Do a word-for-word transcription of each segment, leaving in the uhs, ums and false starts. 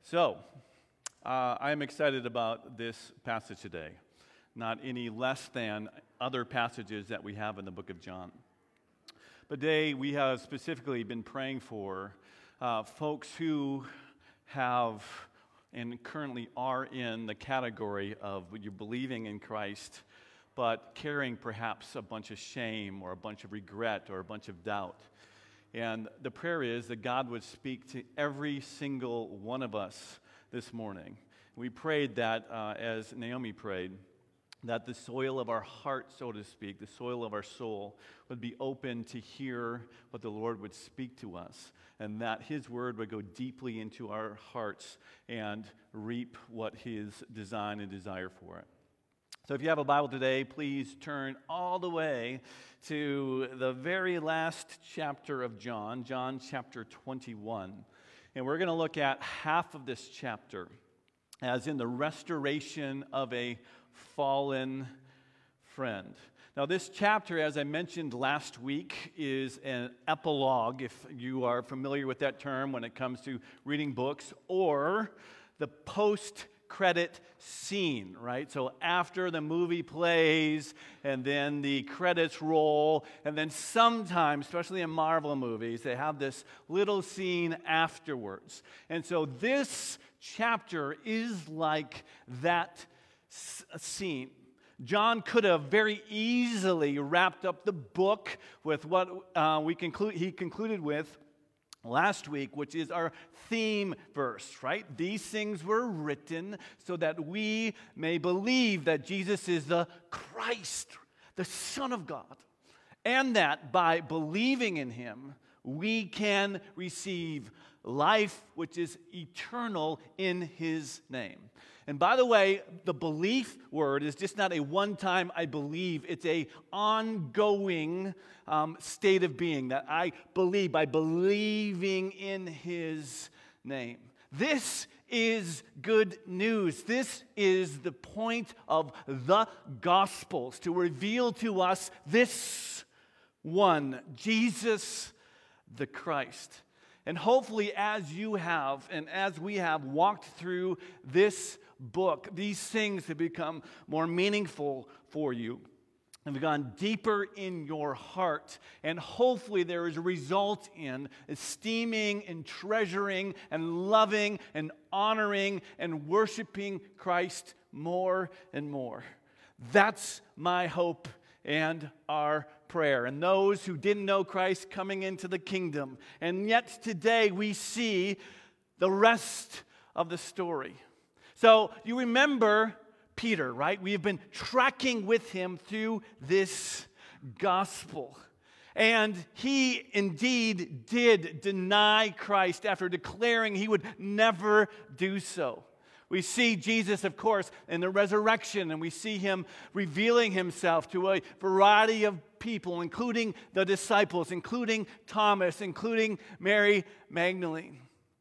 So, uh, I'm excited about this passage today, not any less than other passages that we have in the book of John. But today we have specifically been praying for uh, folks who have and currently are in the category of you believing in Christ, but carrying perhaps a bunch of shame or a bunch of regret or a bunch of doubt. And the prayer is that God would speak to every single one of us this morning. We prayed that, uh, as Naomi prayed, that the soil of our heart, so to speak, the soil of our soul, would be open to hear what the Lord would speak to us, and that His word would go deeply into our hearts and reap what His design and desire for it. So if you have a Bible today, please turn all the way to the very last chapter of John, John chapter twenty-one. And we're going to look at half of this chapter as in the restoration of a fallen friend. Now, this chapter, as I mentioned last week, is an epilogue, if you are familiar with that term when it comes to reading books, or the post-credit scene, right? So after the movie plays, and then the credits roll, and then sometimes, especially in Marvel movies, they have this little scene afterwards. And so this chapter is like that scene. John could have very easily wrapped up the book with what uh, we conclude, he concluded with last week, which is our theme verse, right? These things were written so that we may believe that Jesus is the Christ, the Son of God, and that by believing in Him, we can receive life which is eternal in His name. And by the way, the belief word is just not a one-time I believe. It's a ongoing um, state of being that I believe by believing in His name. This is good news. This is the point of the Gospels, to reveal to us this one, Jesus the Christ. And hopefully as you have and as we have walked through this book, these things have become more meaningful for you and have gone deeper in your heart. And hopefully there is a result in esteeming and treasuring and loving and honoring and worshiping Christ more and more. That's my hope and our prayer. And those who didn't know Christ coming into the kingdom. And yet today we see the rest of the story. So you remember Peter, right? We have been tracking with him through this gospel. And he indeed did deny Christ after declaring he would never do so. We see Jesus, of course, in the resurrection, and we see Him revealing Himself to a variety of people, including the disciples, including Thomas, including Mary Magdalene.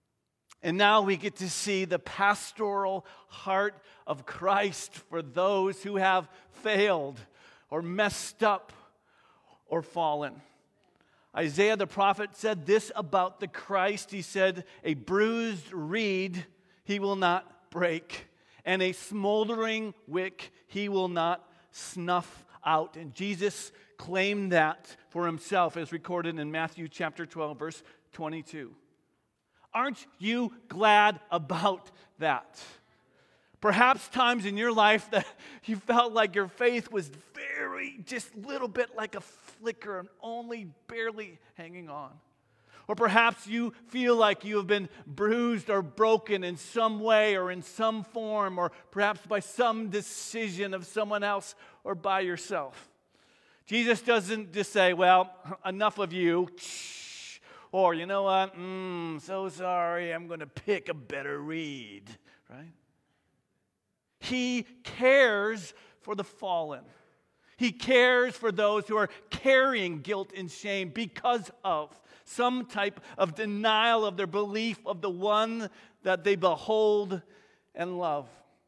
And now we get to see the pastoral heart of Christ for those who have failed or messed up or fallen. Isaiah the prophet said this about the Christ. He said, "A bruised reed He will not break, and a smoldering wick He will not snuff out." And Jesus claimed that for Himself, as recorded in Matthew chapter twelve, verse twenty-two. Aren't you glad about that? Perhaps times in your life that you felt like your faith was very, just a little bit like a flicker and only barely hanging on. Or perhaps you feel like you have been bruised or broken in some way or in some form, or perhaps by some decision of someone else or by yourself. Jesus doesn't just say, well, enough of you, or you know what, mm, so sorry, I'm going to pick a better reed, right? He cares for the fallen. He cares for those who are carrying guilt and shame because of some type of denial of their belief of the one that they behold and love.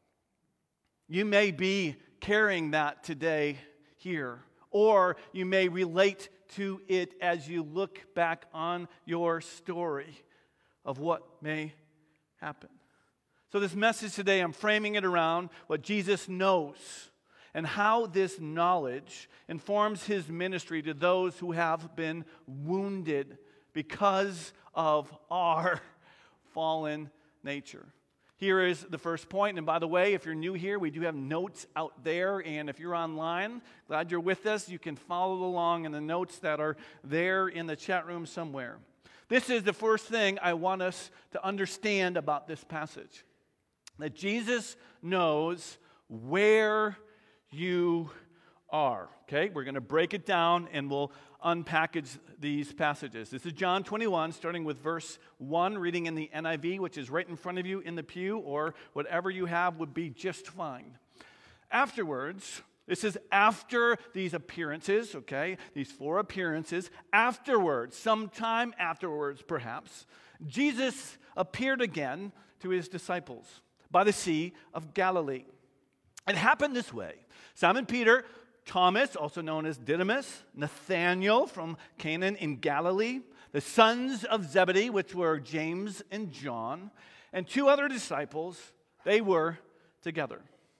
You may be carrying that today here, or you may relate to it as you look back on your story of what may happen. So this message today, I'm framing it around what Jesus knows and how this knowledge informs his ministry to those who have been wounded because of our fallen nature. Here is the first point. And by the way, if you're new here, we do have notes out there. And if you're online, glad you're with us. You can follow along in the notes that are there in the chat room somewhere. This is the first thing I want us to understand about this passage. That Jesus knows where you are. Okay, we're going to break it down and we'll unpackage these passages. This is John twenty-one, starting with verse one, reading in the N I V, which is right in front of you in the pew, or whatever you have would be just fine. Afterwards, this is after these appearances, okay, these four appearances. Afterwards, sometime afterwards perhaps, Jesus appeared again to his disciples by the Sea of Galilee. It happened this way. Simon Peter, Thomas, also known as Didymus, Nathanael from Canaan in Galilee, the sons of Zebedee, which were James and John, and two other disciples, they were together.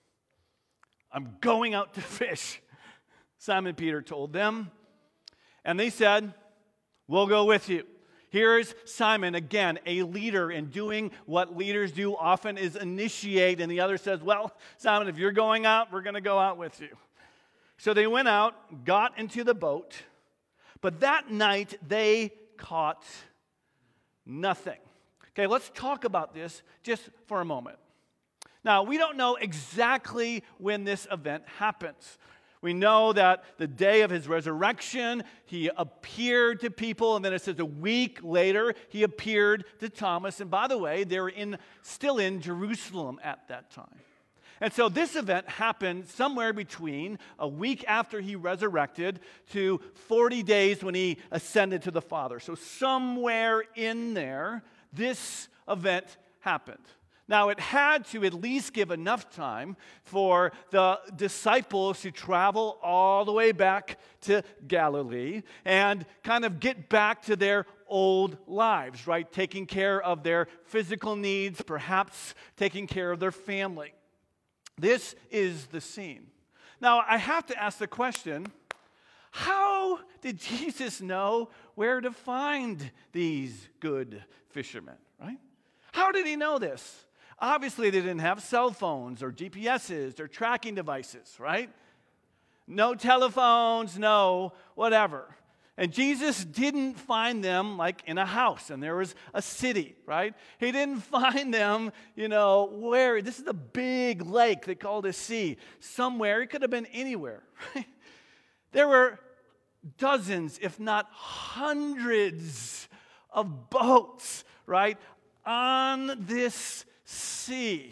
I'm going out to fish, Simon Peter told them. And they said, we'll go with you. Here's Simon, again, a leader in doing what leaders do often is initiate. And the other says, well, Simon, if you're going out, we're going to go out with you. So they went out, got into the boat, but that night they caught nothing. Okay, let's talk about this just for a moment. Now, we don't know exactly when this event happens. We know that the day of his resurrection, he appeared to people, and then it says a week later, he appeared to Thomas. And by the way, they were in, still in Jerusalem at that time. And so this event happened somewhere between a week after he resurrected to forty days when he ascended to the Father. So somewhere in there, this event happened. Now, it had to at least give enough time for the disciples to travel all the way back to Galilee and kind of get back to their old lives, right? Taking care of their physical needs, perhaps taking care of their family. This is the scene. Now, I have to ask the question, how did Jesus know where to find these good fishermen, right? How did he know this? Obviously, they didn't have cell phones or G P S's or tracking devices, right? No telephones, no whatever. And Jesus didn't find them like in a house and there was a city, right? He didn't find them, you know, where, this is a big lake they called a sea. Somewhere, it could have been anywhere, right? There were dozens, if not hundreds of boats, right, on this sea.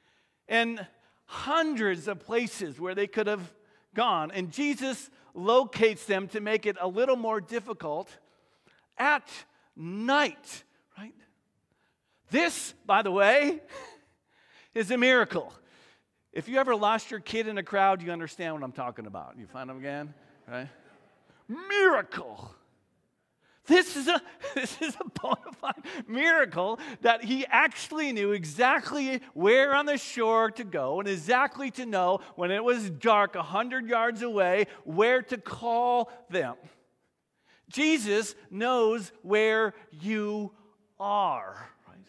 And hundreds of places where they could have gone. And Jesus locates them to make it a little more difficult at night, right? This, by the way, is a miracle. If you ever lost your kid in a crowd, you understand what I'm talking about. You find them again, right? Miracle. This is a this is a bona fide miracle that he actually knew exactly where on the shore to go and exactly to know when it was dark a hundred yards away where to call them. Jesus knows where you are, right?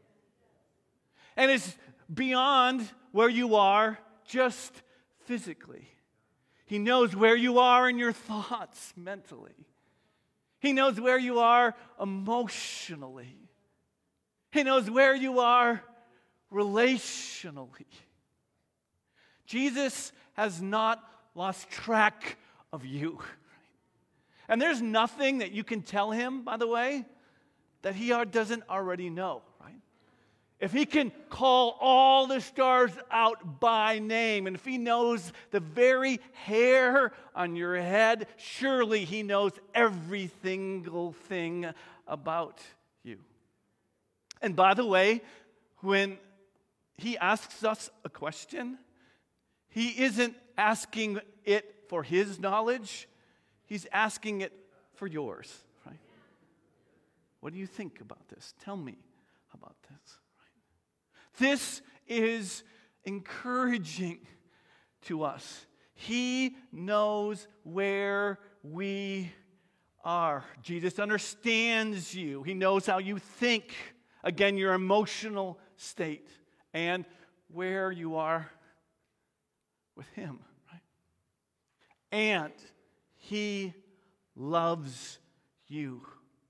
And it's beyond where you are just physically. He knows where you are in your thoughts mentally. He knows where you are emotionally. He knows where you are relationally. Jesus has not lost track of you. And there's nothing that you can tell him, by the way, that he doesn't already know, right? If he can call all the stars out by name, and if he knows the very hair on your head, surely he knows every single thing about you. And by the way, when he asks us a question, he isn't asking it for his knowledge, he's asking it for yours, right? What do you think about this? Tell me about this. This is encouraging to us. He knows where we are. Jesus understands you. He knows how you think. Again, your emotional state and where you are with Him. Right? And He loves you.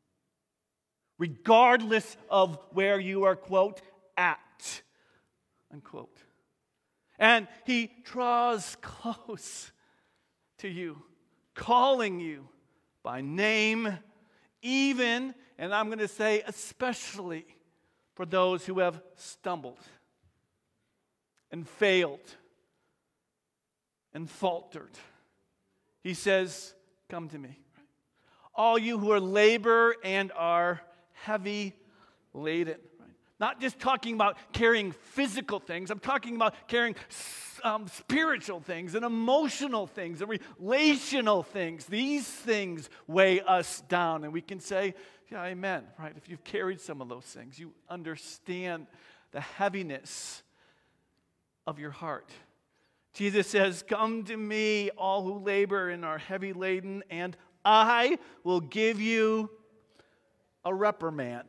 Regardless of where you are, quote, at, unquote. And He draws close to you, calling you by name, even, and I'm going to say especially, for those who have stumbled and failed and faltered. He says, come to me. All you who are labor and are heavy laden. Right? Not just talking about carrying physical things. I'm talking about carrying um, spiritual things and emotional things and relational things. These things weigh us down. And we can say, yeah, amen. Right? If you've carried some of those things, you understand the heaviness of your heart. Jesus says, come to me, all who labor and are heavy laden, and I will give you a reprimand.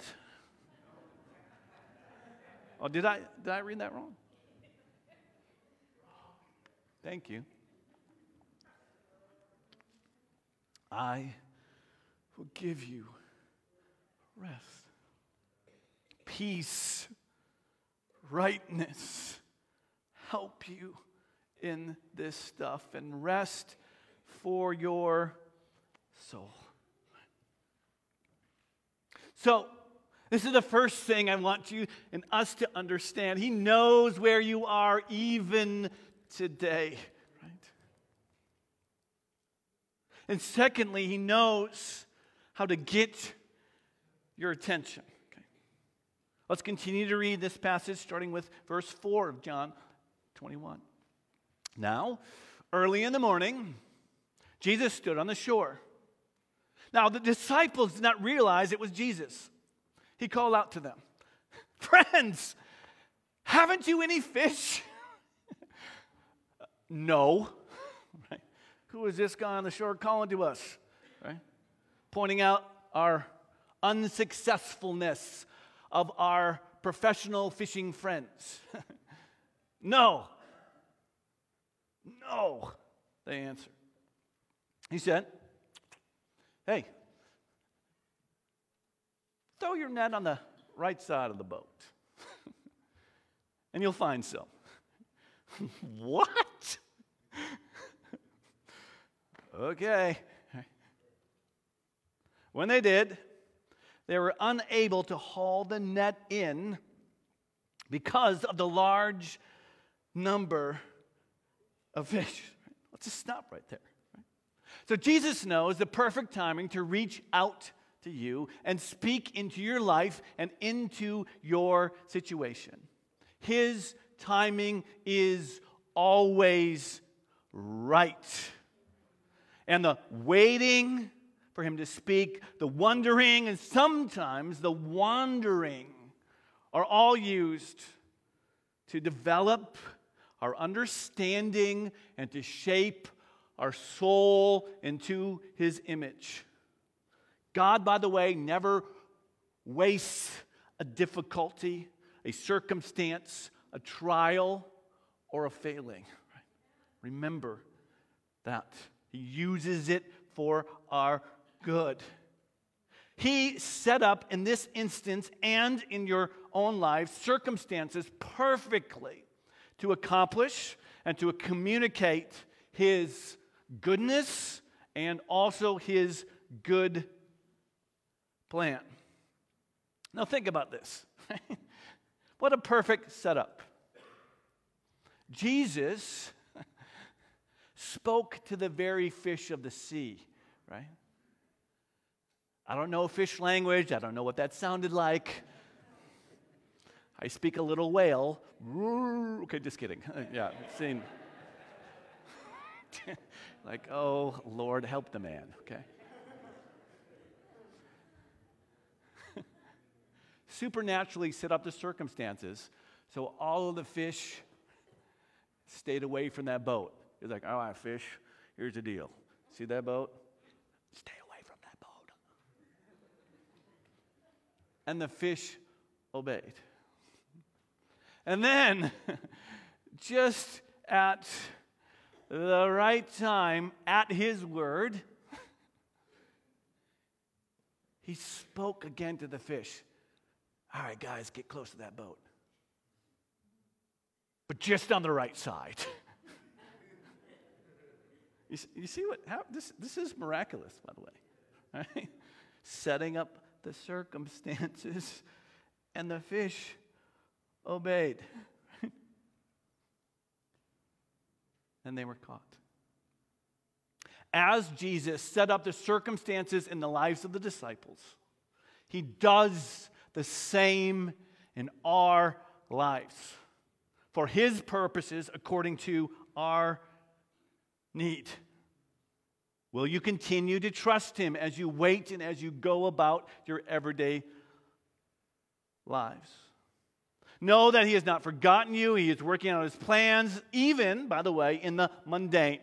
Oh, did I did I read that wrong? Thank you. I will give you rest, peace, rightness, help you in this stuff, and rest for your soul. So, this is the first thing I want you and us to understand. He knows where you are even today, right? And secondly, He knows how to get your attention. Okay. Let's continue to read this passage, starting with verse four of John twenty-one. Now, early in the morning, Jesus stood on the shore. Now, the disciples did not realize it was Jesus. He called out to them, friends, haven't you any fish? No. Right? Who is this guy on the shore calling to us? Right? Pointing out our unsuccessfulness of our professional fishing friends. No. No, they answered. He said, hey, throw your net on the right side of the boat, and you'll find some. What? Okay. When they did, they were unable to haul the net in because of the large number of fish. Let's just stop right there. So Jesus knows the perfect timing to reach out to you and speak into your life and into your situation. His timing is always right. And the waiting for Him to speak, the wondering, and sometimes the wandering are all used to develop our understanding and to shape our soul into His image. God, by the way, never wastes a difficulty, a circumstance, a trial, or a failing. Remember that. He uses it for our good. He set up in this instance and in your own life circumstances perfectly to accomplish and to communicate His goodness and also His good plan. Now think about this. What a perfect setup. Jesus spoke to the very fish of the sea, right? I don't know fish language. I don't know what that sounded like. I speak a little whale. Okay, just kidding. Yeah, seen. Like, oh, Lord, help the man, okay? Supernaturally set up the circumstances So all of the fish stayed away from that boat. He's like, all right, fish, here's the deal. See that boat? Stay away from that boat. And the fish obeyed. And then, just at the right time, at his word, he spoke again to the fish. All right, guys, get close to that boat. But just on the right side. you, see, you see what, how, this, this is miraculous, by the way. Right? Setting up the circumstances, and the fish obeyed. And they were caught. As Jesus set up the circumstances in the lives of the disciples, he does the same in our lives for his purposes according to our need. Will you continue to trust him as you wait and as you go about your everyday lives? Know that he has not forgotten you. He is working out his plans, even, by the way, in the mundane.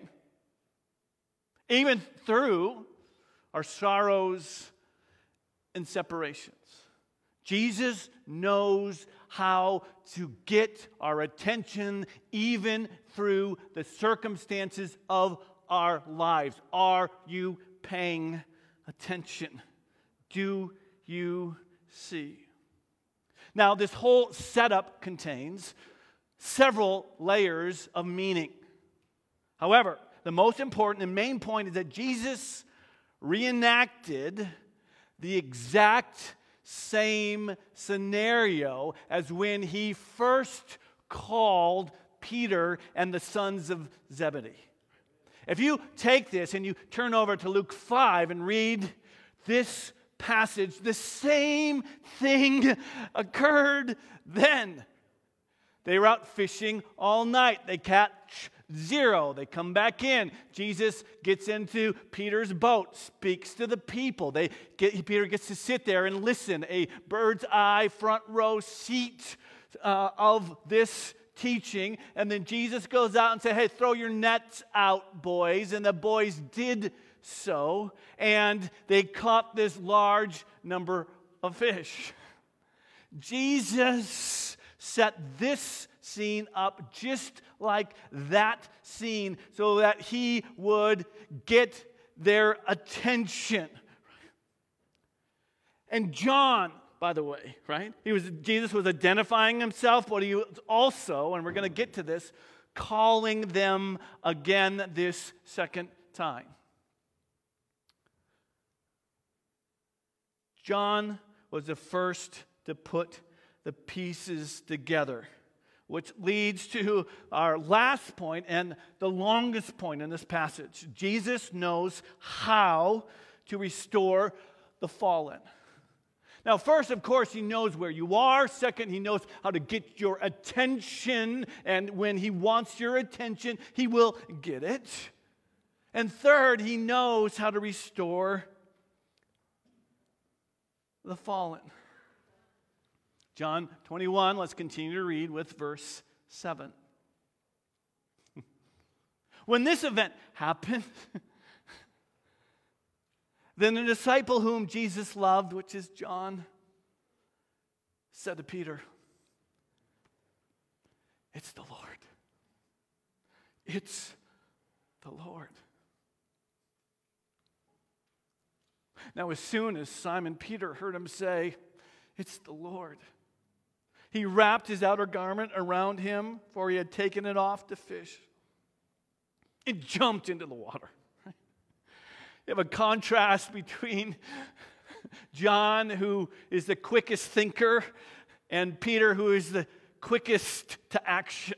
Even through our sorrows and separations. Jesus knows how to get our attention even through the circumstances of our lives. Are you paying attention? Do you see? Now, this whole setup contains several layers of meaning. However, the most important and main point is that Jesus reenacted the exact same scenario as when he first called Peter and the sons of Zebedee. If you take this and you turn over to Luke five and read this passage, the same thing occurred then. They were out fishing all night. They catch zero. They come back in. Jesus gets into Peter's boat, speaks to the people. They get, Peter gets to sit there and listen, a bird's eye front row seat uh, of this teaching. And then Jesus goes out and says, hey, throw your nets out, boys. And the boys did so, and they caught this large number of fish. Jesus set this scene up just like that scene so that he would get their attention. And John, by the way, right? He was Jesus was identifying himself, but he was also, and we're going to get to this, calling them again this second time. John was the first to put the pieces together, which leads to our last point and the longest point in this passage. Jesus knows how to restore the fallen. Now, first, of course, he knows where you are. Second, he knows how to get your attention. And when he wants your attention, he will get it. And third, he knows how to restore the fallen. John twenty-one, let's continue to read with verse seven. When this event happened, then the disciple whom Jesus loved, which is John, said to Peter, it's the Lord. It's the Lord. Now, as soon as Simon Peter heard him say, it's the Lord, he wrapped his outer garment around him, for he had taken it off to fish. It jumped into the water. You have a contrast between John, who is the quickest thinker, and Peter, who is the quickest to action.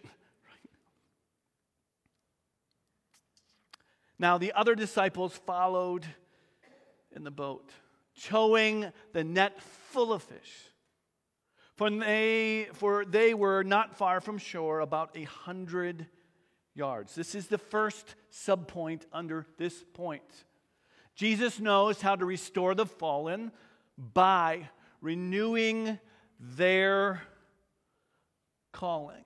Now, the other disciples followed in the boat, towing the net full of fish. For they, for they were not far from shore, about a hundred yards. This is the first subpoint under this point. Jesus knows how to restore the fallen by renewing their calling.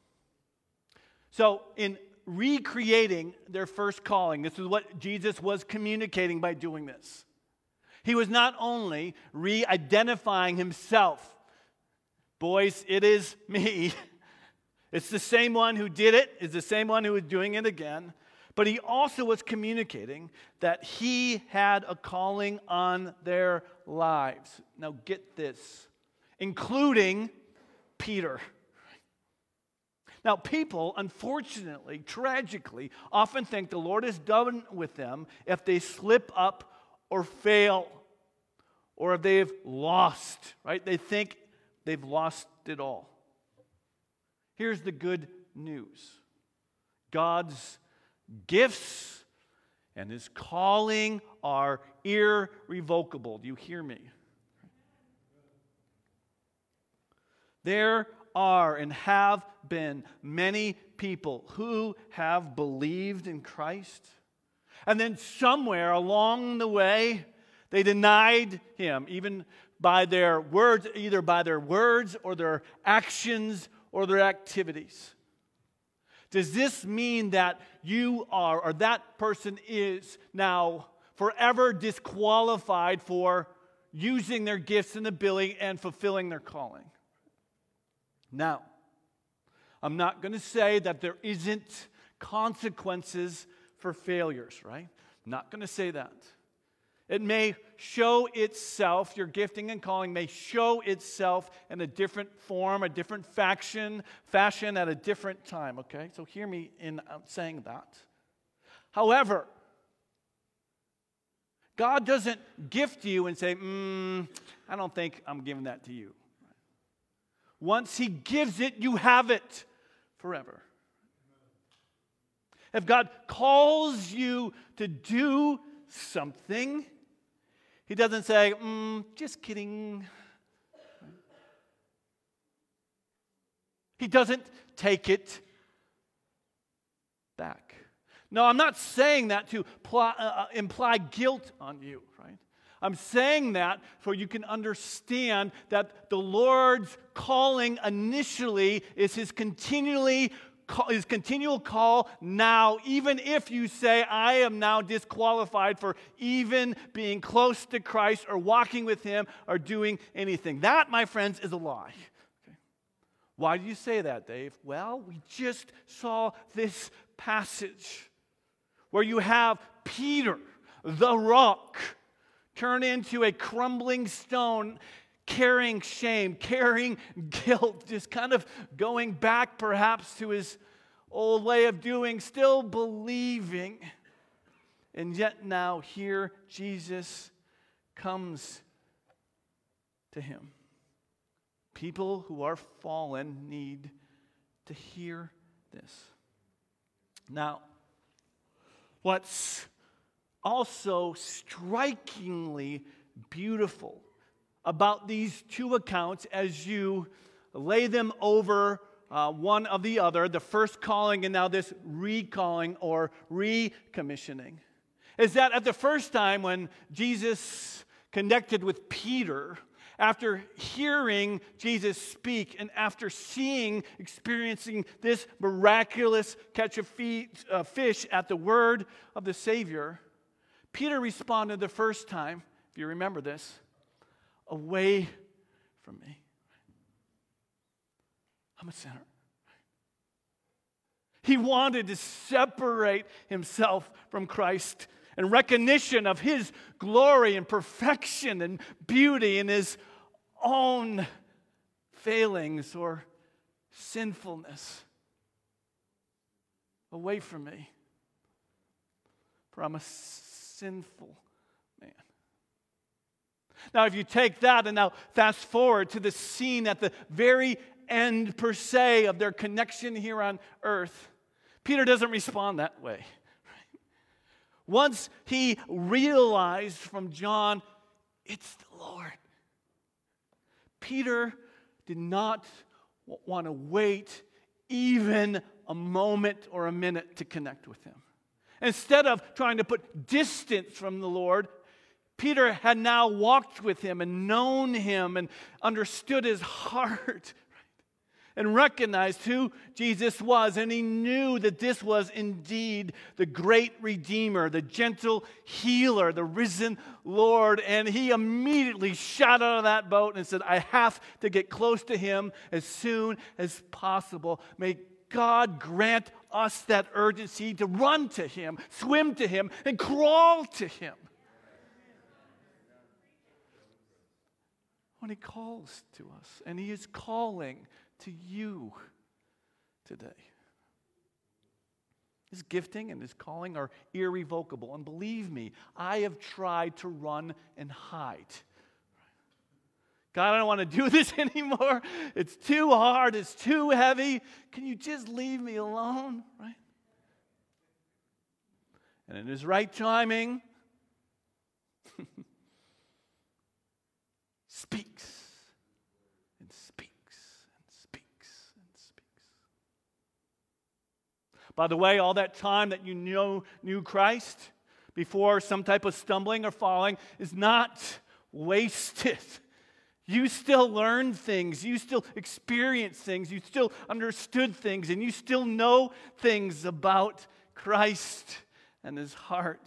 So, in recreating their first calling, this is what Jesus was communicating by doing this. He was not only re-identifying himself. Boys, it is me. It's the same one who did it. It's the same one who is doing it again. But he also was communicating that he had a calling on their lives. Now get this, including Peter. Now people, unfortunately, tragically, often think the Lord is done with them if they slip up or fail, or if they've lost, right? They think they've lost it all. Here's the good news. God's gifts and his calling are irrevocable. Do you hear me? There are and have been many people who have believed in Christ, and then somewhere along the way, they denied him, even by their words, either by their words or their actions or their activities. Does this mean that you are, or that person is now forever disqualified for using their gifts and ability and fulfilling their calling? Now, I'm not going to say that there isn't consequences for failures, right? I'm not going to say that. It may show itself, your gifting and calling may show itself in a different form, a different faction, fashion at a different time, okay? So hear me in saying that. However, God doesn't gift you and say, mm, I don't think I'm giving that to you. Once he gives it, you have it forever. If God calls you to do something, he doesn't say, mm, just kidding. He doesn't take it back. No, I'm not saying that to pl- uh, imply guilt on you, right? I'm saying that so you can understand that the Lord's calling initially is his continually his continual call now, even if you say, I am now disqualified for even being close to Christ or walking with him or doing anything. That, my friends, is a lie. Okay. Why do you say that, Dave? Well, we just saw this passage where you have Peter, the rock, turn into a crumbling stone, carrying shame, carrying guilt, just kind of going back perhaps to his old way of doing, still believing. And yet now here Jesus comes to him. People who are fallen need to hear this. Now, what's also strikingly beautiful about these two accounts as you lay them over uh, one of the other, the first calling and now this recalling or recommissioning, is that at the first time when Jesus connected with Peter, after hearing Jesus speak and after seeing, experiencing this miraculous catch of uh, fish at the word of the Savior, Peter responded the first time, if you remember this, away from me. I'm a sinner. He wanted to separate himself from Christ in recognition of his glory and perfection and beauty and his own failings or sinfulness. Away from me, for I'm a sinful man. Now, if you take that and now fast forward to the scene at the very end, per se, of their connection here on earth, Peter doesn't respond that way. Once he realized from John, it's the Lord, Peter did not want to wait even a moment or a minute to connect with him. Instead of trying to put distance from the Lord, Peter had now walked with him and known him and understood his heart. and recognized who Jesus was, and he knew that this was indeed the great Redeemer, the gentle healer, the risen Lord, and he immediately shot out of that boat and said, I have to get close to him as soon as possible. May God grant us that urgency to run to him, swim to him, and crawl to him when he calls to us, and he is calling to you today. His gifting and his calling are irrevocable. And believe me, I have tried to run and hide. God, I don't want to do this anymore. It's too hard. It's too heavy. Can you just leave me alone? Right? And in his right timing, speaks. By the way, all that time that you know, knew Christ before some type of stumbling or falling is not wasted. You still learned things. You still experienced things. You still understood things. And you still know things about Christ and his heart.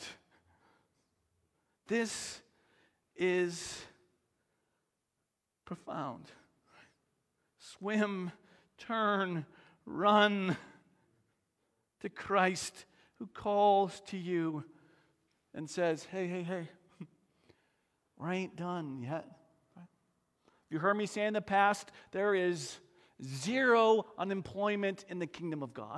This is profound. Swim, turn, run to Christ, who calls to you and says, hey, hey, hey, I ain't done yet. You heard me say in the past, there is zero unemployment in the kingdom of God.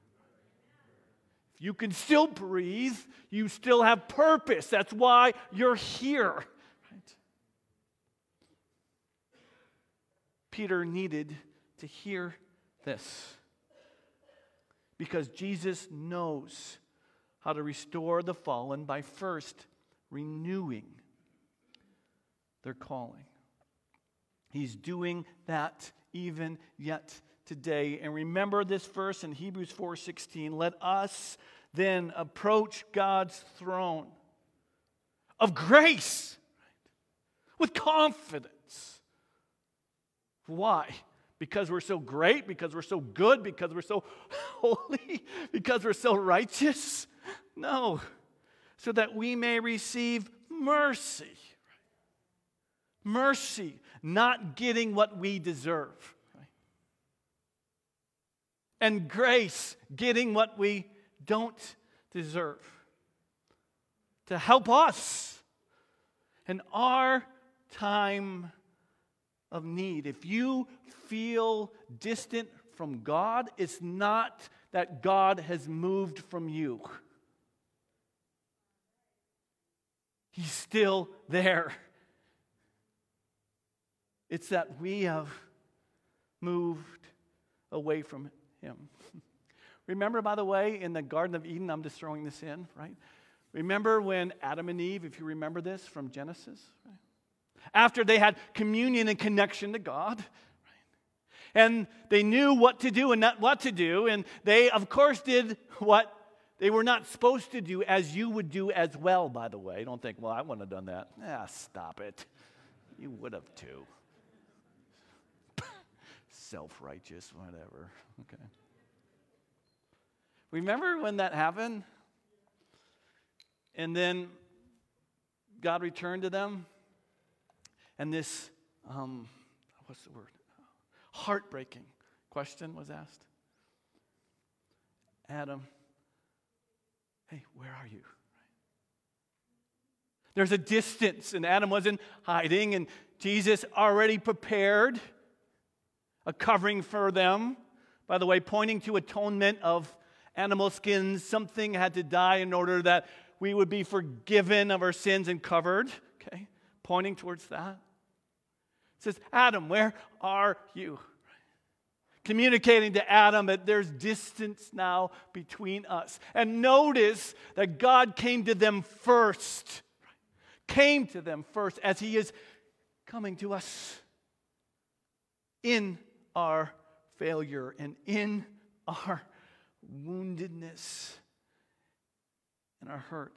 If you can still breathe, you still have purpose. That's why you're here. Right? Peter needed to hear this, because Jesus knows how to restore the fallen by first renewing their calling. He's doing that even yet today. And remember this verse in Hebrews four sixteen. Let us then approach God's throne of grace with confidence. Why? Because we're so great, because we're so good, because we're so holy, because we're so righteous? No. So that we may receive mercy. Mercy, not getting what we deserve. Right? And grace, getting what we don't deserve. To help us in our time of need. If you feel distant from God, it's not that God has moved from you. He's still there. It's that we have moved away from him. Remember, by the way, in the Garden of Eden, I'm just throwing this in, right? Remember when Adam and Eve, if you remember this from Genesis, right? After they had communion and connection to God, right? And they knew what to do and not what to do, and they, of course, did what they were not supposed to do, as you would do as well, by the way. Don't think, well, I wouldn't have done that. Ah, stop it. You would have too. Self-righteous, whatever. Okay. Remember when that happened? And then God returned to them, and this, um, what's the word? Heartbreaking question was asked. Adam, hey, where are you? There's a distance, and Adam wasn't hiding, and Jesus already prepared a covering for them. By the way, pointing to atonement of animal skins. Something had to die in order that we would be forgiven of our sins and covered. Okay, pointing towards that. It says, Adam, where are you? Communicating to Adam that there's distance now between us. And notice that God came to them first. Came to them first, as he is coming to us in our failure and in our woundedness and our hurt.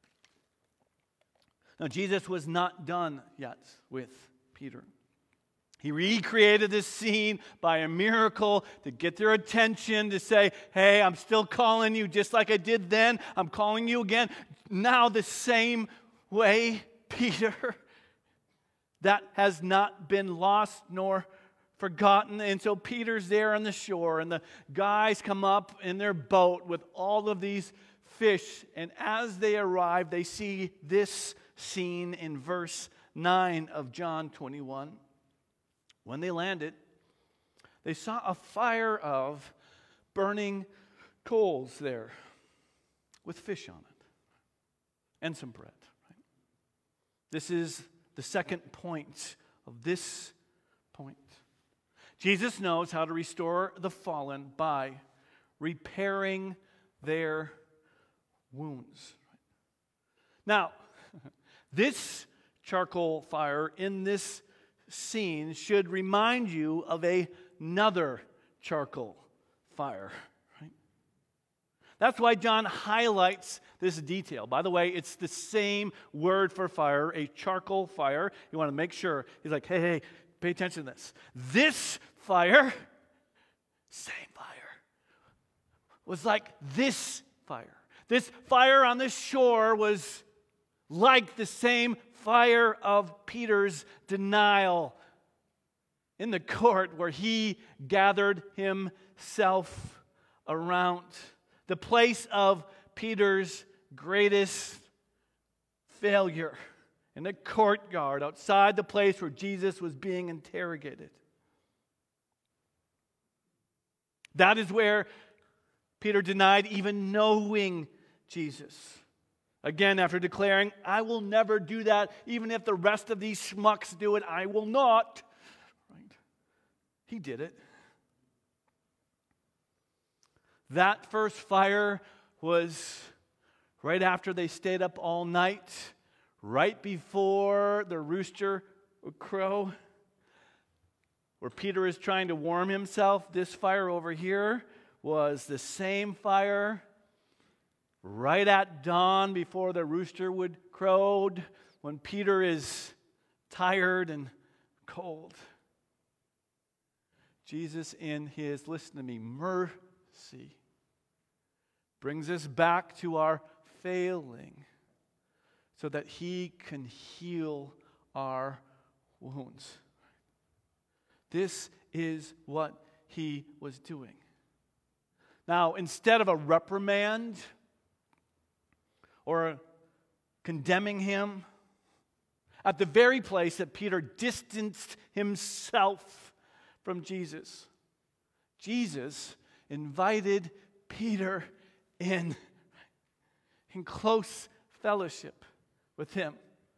Now, Jesus was not done yet with Peter. He recreated this scene by a miracle to get their attention, to say, hey, I'm still calling you just like I did then. I'm calling you again. Now the same way, Peter. That has not been lost nor forgotten. And so Peter's there on the shore, and the guys come up in their boat with all of these fish. And as they arrive, they see this scene in verse nine of John twenty-one. When they landed, they saw a fire of burning coals there with fish on it and some bread. Right? This is the second point of this point. Jesus knows how to restore the fallen by repairing their wounds. Now, this charcoal fire in this scene should remind you of a, another charcoal fire. Right? That's why John highlights this detail. By the way, it's the same word for fire, a charcoal fire. You want to make sure. He's like, hey, hey, pay attention to this. This fire, same fire, was like this fire. This fire on the shore was like the same fire of Peter's denial in the court where he gathered himself around. The place of Peter's greatest failure, in the courtyard outside the place where Jesus was being interrogated. That is where Peter denied even knowing Jesus. Again, after declaring, I will never do that, even if the rest of these schmucks do it, I will not. Right? He did it. That first fire was right after they stayed up all night, right before the rooster would crow, where Peter is trying to warm himself. This fire over here was the same fire right at dawn before the rooster would crow, when Peter is tired and cold. Jesus, in his, listen to me, mercy, brings us back to our failing so that he can heal our wounds. This is what he was doing. Now, instead of a reprimand or condemning him, at the very place that Peter distanced himself from Jesus, Jesus invited Peter in, in close fellowship with him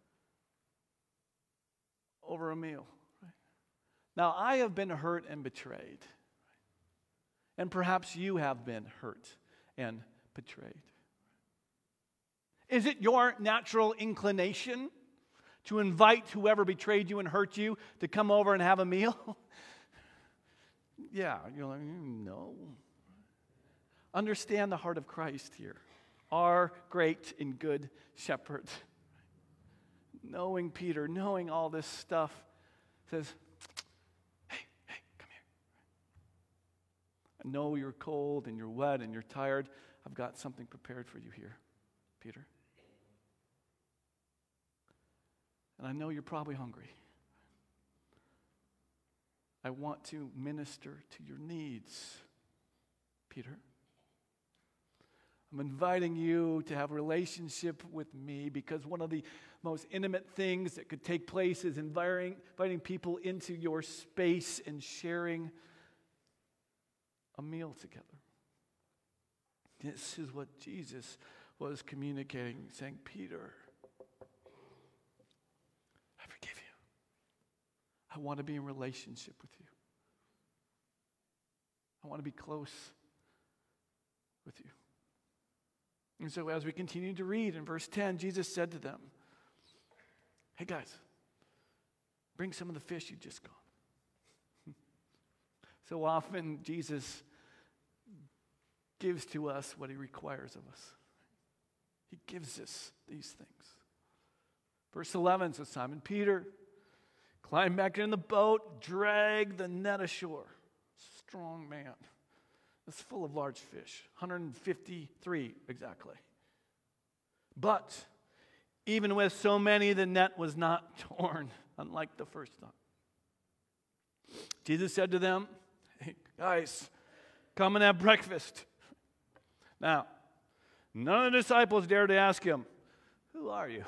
over a meal. Now, I have been hurt and betrayed, and perhaps you have been hurt and betrayed. Is it your natural inclination to invite whoever betrayed you and hurt you to come over and have a meal? Yeah, you're like, no. Understand the heart of Christ here, our great and good shepherd. Knowing Peter, knowing all this stuff, says, hey, hey, come here. I know you're cold and you're wet and you're tired. I've got something prepared for you here, Peter. And I know you're probably hungry. I want to minister to your needs, Peter. I'm inviting you to have a relationship with me, because one of the most intimate things that could take place is inviting, inviting people into your space and sharing a meal together. This is what Jesus was communicating, saying, Peter, I forgive you. I want to be in relationship with you. I want to be close with you. And so as we continue to read in verse ten, Jesus said to them, hey guys, bring some of the fish you just caught. So often Jesus gives to us what he requires of us. He gives us these things. Verse eleven says, Simon Peter, climb back in the boat, drag the net ashore. Strong man. It's full of large fish, one hundred fifty-three exactly. But even with so many, the net was not torn, unlike the first time. Jesus said to them, "Hey, guys, come and have breakfast." Now, none of the disciples dared to ask him, "Who are you?"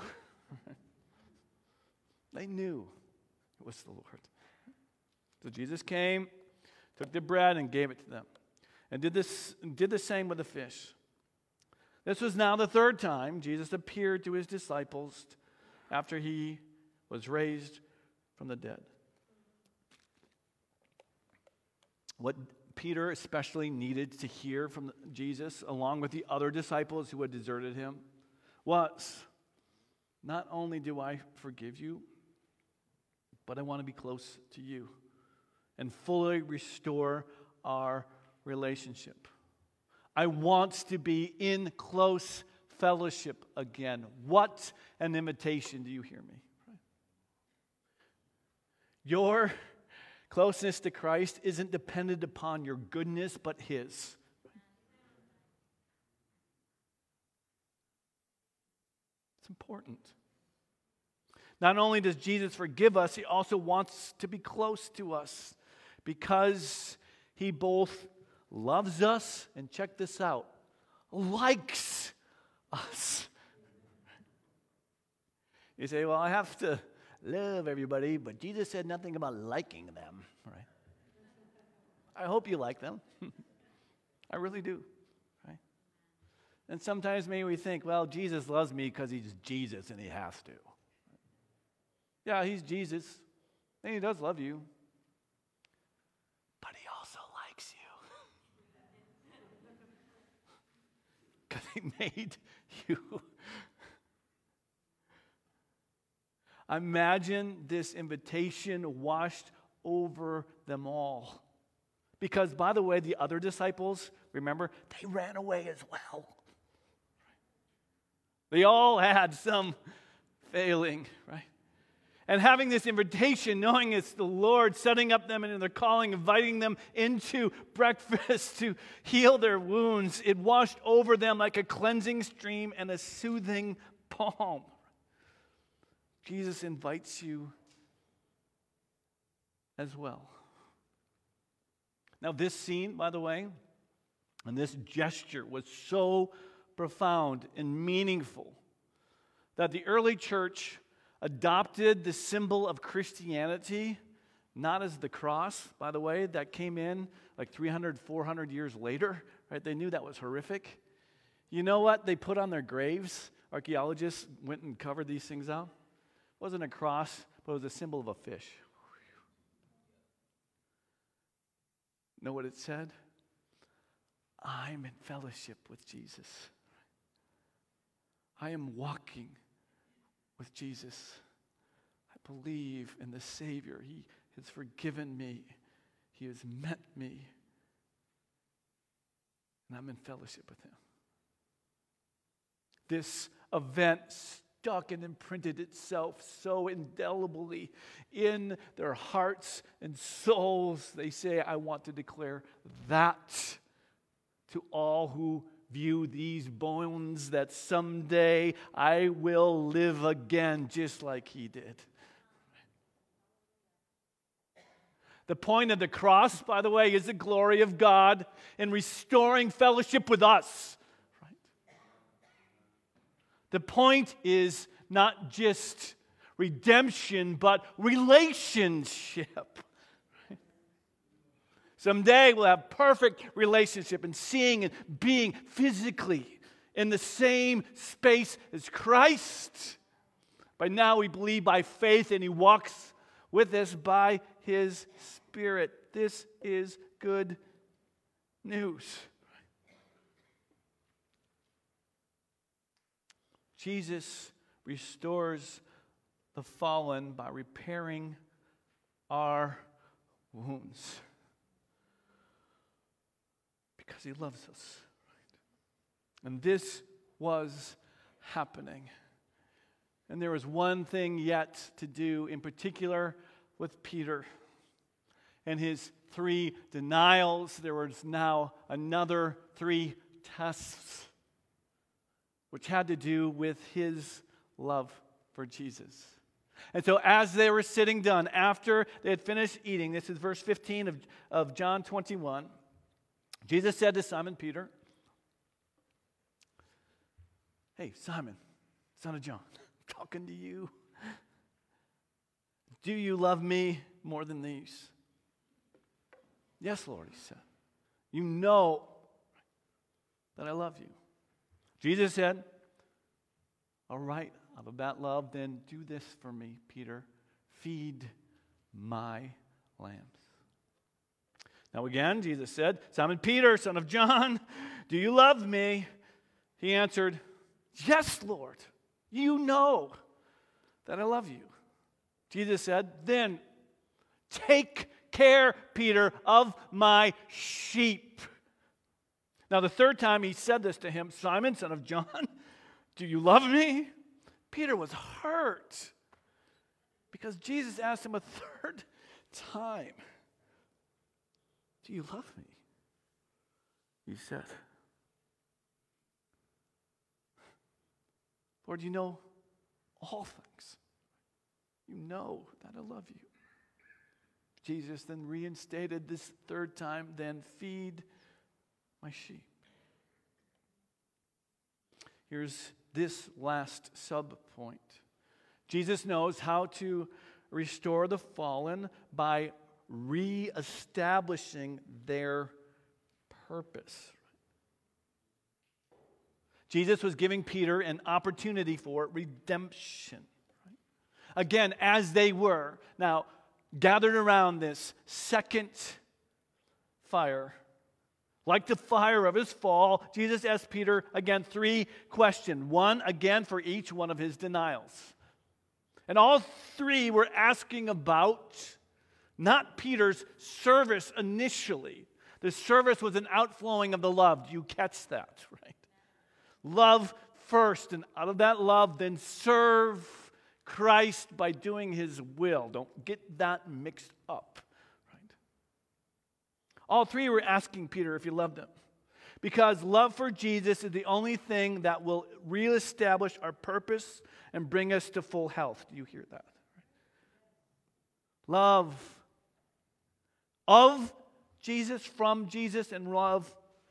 They knew it was the Lord. So Jesus came, took the bread, and gave it to them, and did this did the same with the fish. This was now the third time Jesus appeared to his disciples after he was raised from the dead. What Peter especially needed to hear from Jesus, along with the other disciples who had deserted him, was, not only do I forgive you, but I want to be close to you and fully restore our relationship. I want to be in close fellowship again. What an invitation. Do you hear me? Your closeness to Christ isn't dependent upon your goodness, but His. It's important. Not only does Jesus forgive us, He also wants to be close to us because He both loves us, and check this out, likes us. You say, well, I have to love everybody, but Jesus said nothing about liking them, right? I hope you like them. I really do, right? And sometimes maybe we think, well, Jesus loves me because He's Jesus and He has to. Yeah, He's Jesus, and He does love you. But He also likes you. Because He made you. Imagine this invitation washed over them all. Because, by the way, the other disciples, remember, they ran away as well. They all had some failing, right? And having this invitation, knowing it's the Lord setting up them into their calling, inviting them into breakfast to heal their wounds, it washed over them like a cleansing stream and a soothing balm. Jesus invites you as well. Now, this scene, by the way, and this gesture was so profound and meaningful that the early church adopted the symbol of Christianity, not as the cross, by the way, that came in like three hundred, four hundred years later, right? They knew that was horrific. You know what they put on their graves? Archaeologists went and covered these things out. It wasn't a cross, but it was a symbol of a fish. Know what it said? I'm in fellowship with Jesus. I am walking with Jesus. I believe in the Savior. He has forgiven me. He has met me. And I'm in fellowship with Him. This event stuck and imprinted itself so indelibly in their hearts and souls. They say, I want to declare that to all who view these bones, that someday I will live again just like He did. The point of the cross, by the way, is the glory of God in restoring fellowship with us. Right? The point is not just redemption, but relationship. Right? Someday we'll have perfect relationship and seeing and being physically in the same space as Christ. By now we believe by faith, and He walks with us by His Spirit. This is good news. Jesus restores the fallen by repairing our wounds. Because He loves us. And this was happening. And there was one thing yet to do. In particular, with Peter and his three denials. There was now another three tests, which had to do with his love for Jesus. And so as they were sitting down, after they had finished eating, this is verse fifteen of, of John twenty-one, Jesus said to Simon Peter, "Hey, Simon, son of John, I'm talking to you. Do you love me more than these?" "Yes, Lord," he said. "You know that I love you." Jesus said, "All right, out of that love, then do this for me, Peter. Feed my lambs." Now again, Jesus said, "Simon Peter, son of John, do you love me?" He answered, "Yes, Lord, you know that I love you." Jesus said, "Then take care, Peter, of my sheep." Now the third time he said this to him, "Simon, son of John, do you love me?" Peter was hurt because Jesus asked him a third time, "Do you love me?" He said, "Lord, you know all things. You know that I love you." Jesus then reinstated this third time, "Then feed my sheep." Here's this last sub-point. Jesus knows how to restore the fallen by re-establishing their purpose. Jesus was giving Peter an opportunity for redemption. Again, as they were now gathered around this second fire, like the fire of his fall, Jesus asked Peter, again, three questions. One, again, for each one of his denials. And all three were asking about not Peter's service initially. The service was an outflowing of the love. Do you catch that, right? Love first, and out of that love, then serve Christ by doing his will. Don't get that mixed up. All three were asking Peter if he loved them, because love for Jesus is the only thing that will reestablish our purpose and bring us to full health. Do you hear that? Love of Jesus, from Jesus, and love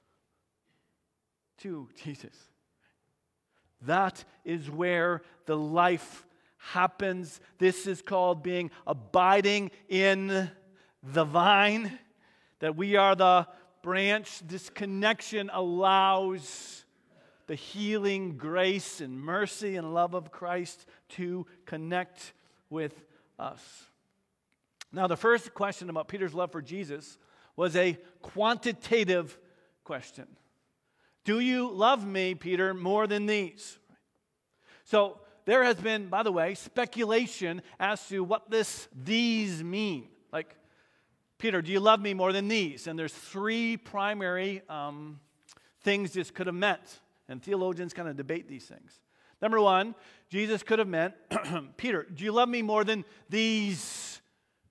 to Jesus. That is where the life happens. This is called being abiding in the vine. That we are the branch. This connection allows the healing grace and mercy and love of Christ to connect with us. Now, the first question about Peter's love for Jesus was a quantitative question. Do you love me, Peter, more than these? So there has been, by the way, speculation as to what this these mean. Like, Peter, do you love me more than these? And there's three primary um, things this could have meant. And theologians kind of debate these things. Number one, Jesus could have meant, Peter, do you love me more than these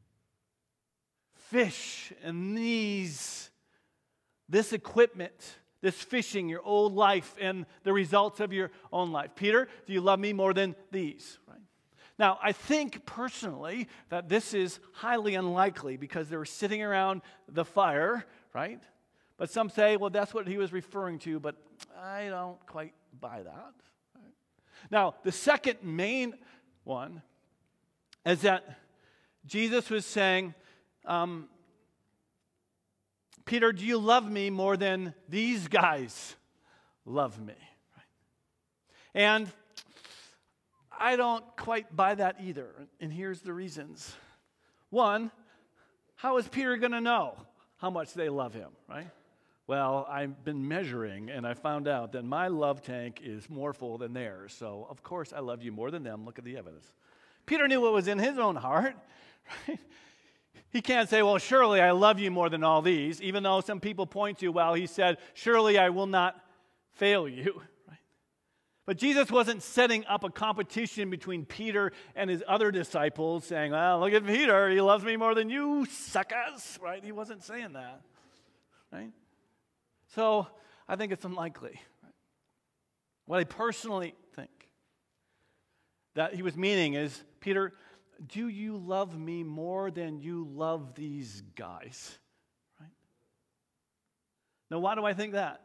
fish and these, this equipment, this fishing, your old life, and the results of your own life? Peter, do you love me more than these? Right? Now, I think personally that this is highly unlikely because they were sitting around the fire, right? But some say, well, that's what he was referring to, but I don't quite buy that. Right? Now, the second main one is that Jesus was saying, um, Peter, do you love me more than these guys love me? Right? And I don't quite buy that either, and here's the reasons. One, how is Peter going to know how much they love him, right? Well, I've been measuring, and I found out that my love tank is more full than theirs, so of course I love you more than them. Look at the evidence. Peter knew what was in his own heart, right? He can't say, well, surely I love you more than all these, even though some people point to, well, he said, surely I will not fail you. But Jesus wasn't setting up a competition between Peter and his other disciples, saying, well, look at Peter, he loves me more than you, suckers, right? He wasn't saying that, right? So I think it's unlikely. What I personally think that he was meaning is, Peter, do you love me more than you love these guys? Right? Now, why do I think that?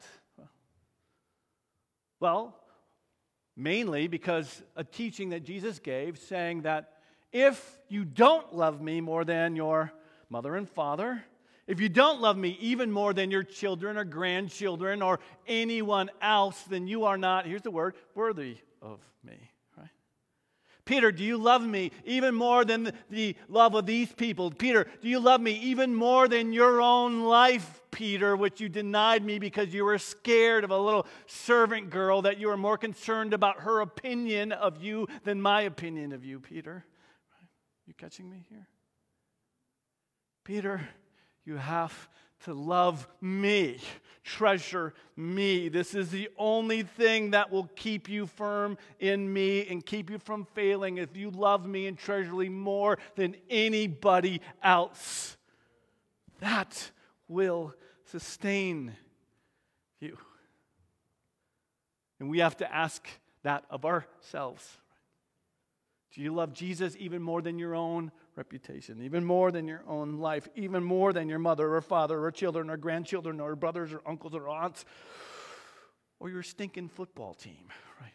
Well, mainly because a teaching that Jesus gave saying that if you don't love me more than your mother and father, if you don't love me even more than your children or grandchildren or anyone else, then you are not, here's the word, worthy of me. Right? Peter, do you love me even more than the love of these people? Peter, do you love me even more than your own life, Peter, which you denied me because you were scared of a little servant girl, that you were more concerned about her opinion of you than my opinion of you, Peter? You catching me here? Peter, you have to love me, treasure me. This is the only thing that will keep you firm in me and keep you from failing if you love me and treasure me more than anybody else. That will sustain you. And we have to ask that of ourselves. Do you love Jesus even more than your own reputation, even more than your own life, even more than your mother or father or children or grandchildren or brothers or uncles or aunts or your stinking football team, right?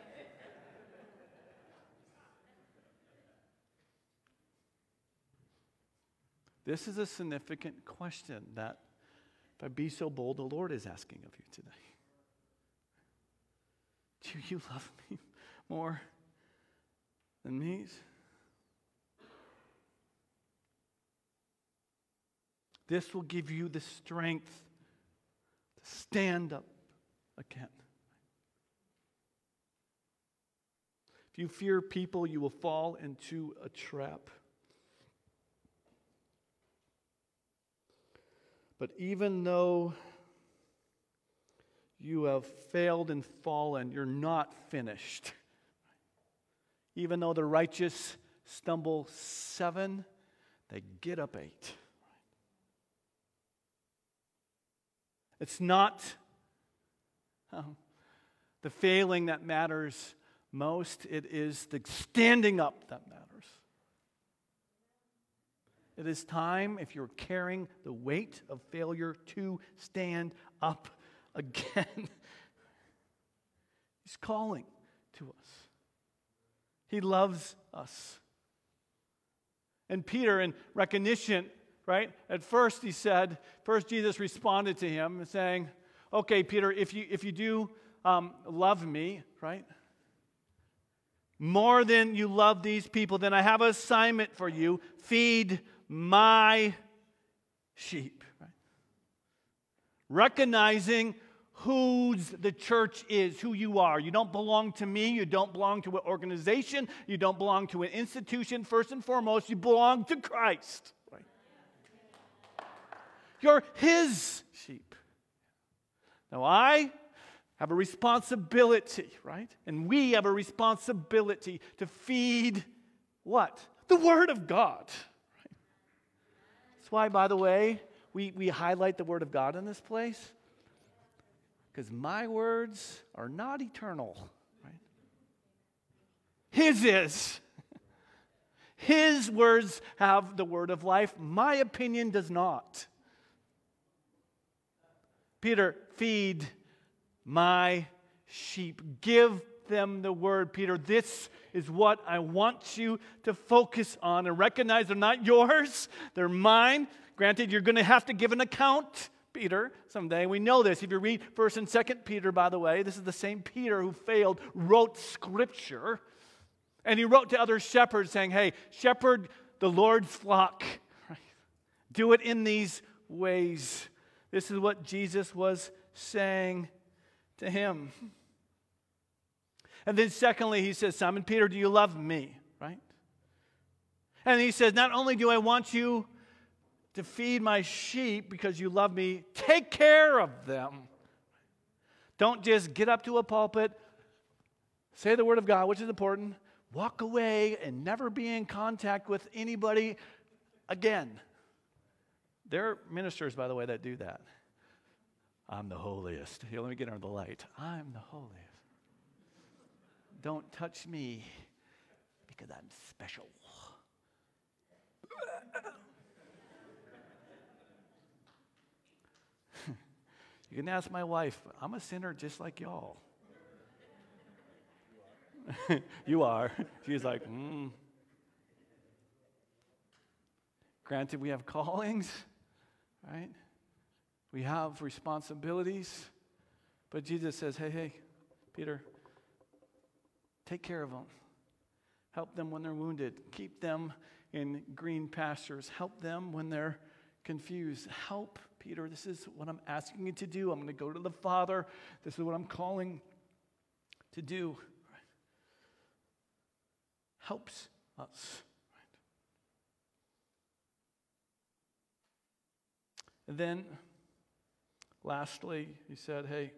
This is a significant question that, if I be so bold, the Lord is asking of you today. Do you love me more than these? This will give you the strength to stand up again. If you fear people, you will fall into a trap. But even though you have failed and fallen, you're not finished. Even though the righteous stumble seven, they get up eight. It's not um, the failing that matters most. It is the standing up that matters. It is time, if you're carrying the weight of failure, to stand up again. He's calling to us. He loves us. And Peter, in recognition, right? At first he said, first Jesus responded to him saying, okay, Peter, if you if you do um, love me, right? More than you love these people, then I have an assignment for you. Feed my sheep. Right? Recognizing whose the church is, who you are. You don't belong to me. You don't belong to an organization. You don't belong to an institution. First and foremost, you belong to Christ. Right? You're His sheep. Now I have a responsibility, right? And we have a responsibility to feed what? The Word of God. Right? That's why, by the way, we, we highlight the Word of God in this place. Because my words are not eternal. Right? His is. His words have the word of life. My opinion does not. Peter, feed my sheep. Give them the word, Peter. This is what I want you to focus on and recognize they're not yours, they're mine. Granted, you're going to have to give an account, Peter, someday. We know this. If you read First and Second Peter, by the way, this is the same Peter who failed, wrote Scripture. And he wrote to other shepherds saying, hey, shepherd the Lord's flock. Right? Do it in these ways. This is what Jesus was saying to him. And then secondly, he says, Simon Peter, do you love me? Right? And he says, not only do I want you to feed my sheep because you love me, take care of them. Don't just get up to a pulpit, say the word of God, which is important, walk away and never be in contact with anybody again. There are ministers, by the way, that do that. I'm the holiest. Here, let me get under the light. I'm the holiest. Don't touch me because I'm special. You can ask my wife, I'm a sinner just like y'all. You are. She's like, hmm. Granted, we have callings, right? We have responsibilities. But Jesus says, hey, hey, Peter, take care of them. Help them when they're wounded. Keep them in green pastures. Help them when they're confused. Help, Peter. This is what I'm asking you to do. I'm going to go to the Father. This is what I'm calling to do. Helps us. And then, lastly, he said, hey,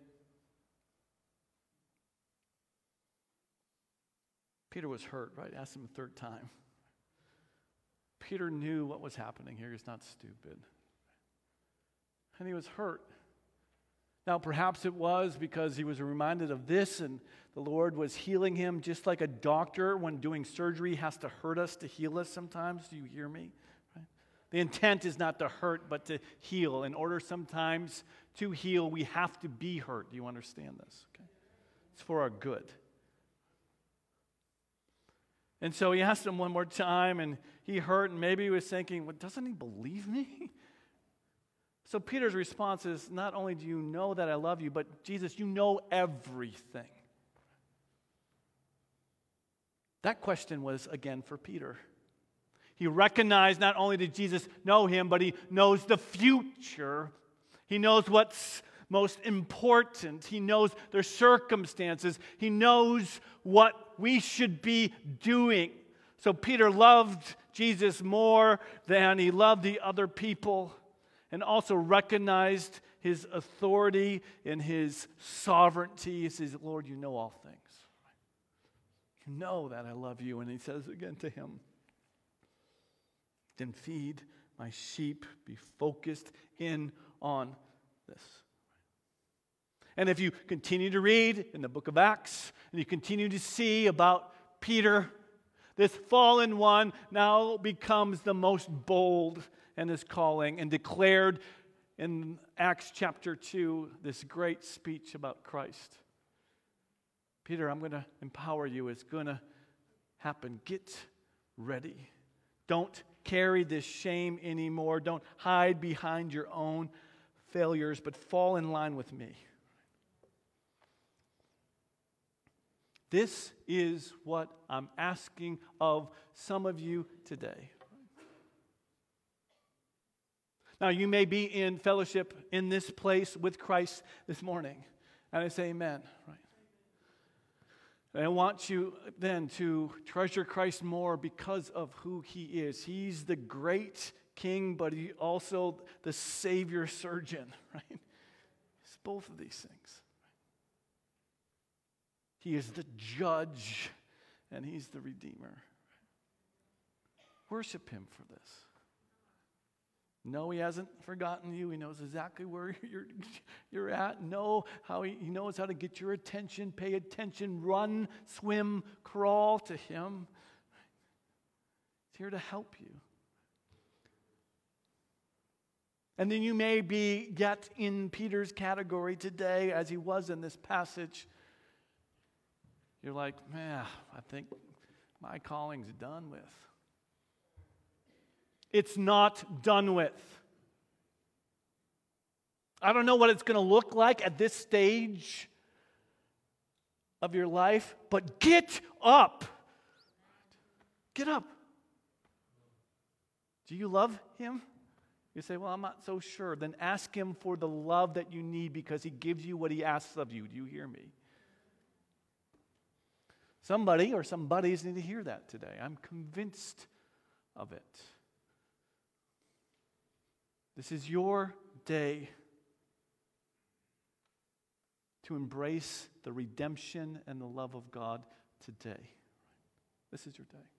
Peter was hurt, right? Asked him a third time. Peter knew what was happening here. He's not stupid. And he was hurt. Now, perhaps it was because he was reminded of this and the Lord was healing him just like a doctor when doing surgery has to hurt us to heal us sometimes. Do you hear me? Right? The intent is not to hurt, but to heal. In order sometimes to heal, we have to be hurt. Do you understand this? Okay? It's for our good. And so he asked him one more time, and he hurt, and maybe he was thinking, well, doesn't he believe me? So Peter's response is, not only do you know that I love you, but Jesus, you know everything. That question was, again, for Peter. He recognized not only did Jesus know him, but he knows the future. He knows what's most important. He knows their circumstances. He knows what we should be doing. So Peter loved Jesus more than he loved the other people, and also recognized his authority and his sovereignty. He says, Lord, you know all things. You know that I love you. And he says again to him, then feed my sheep, be focused in on this. And if you continue to read in the book of Acts, and you continue to see about Peter, this fallen one now becomes the most bold in his calling and declared in Acts chapter two this great speech about Christ. Peter, I'm going to empower you. It's going to happen. Get ready. Don't carry this shame anymore. Don't hide behind your own failures, but fall in line with me. This is what I'm asking of some of you today. Now, you may be in fellowship in this place with Christ this morning. And I say amen, right? And I want you then to treasure Christ more because of who he is. He's the great king, but he also the Savior surgeon, right? He's both of these things. He is the judge, and he's the redeemer. Worship him for this. No, he hasn't forgotten you. He knows exactly where you're, you're at. Know how he, he knows how to get your attention. Pay attention. Run, swim, crawl to him. He's here to help you. And then you may be yet in Peter's category today, as he was in this passage. You're like, man, I think my calling's done with. It's not done with. I don't know what it's going to look like at this stage of your life, but get up. Get up. Do you love him? You say, well, I'm not so sure. Then ask him for the love that you need because he gives you what he asks of you. Do you hear me? Somebody or some buddies need to hear that today. I'm convinced of it. This is your day. to embrace the redemption and the love of God today. This is your day.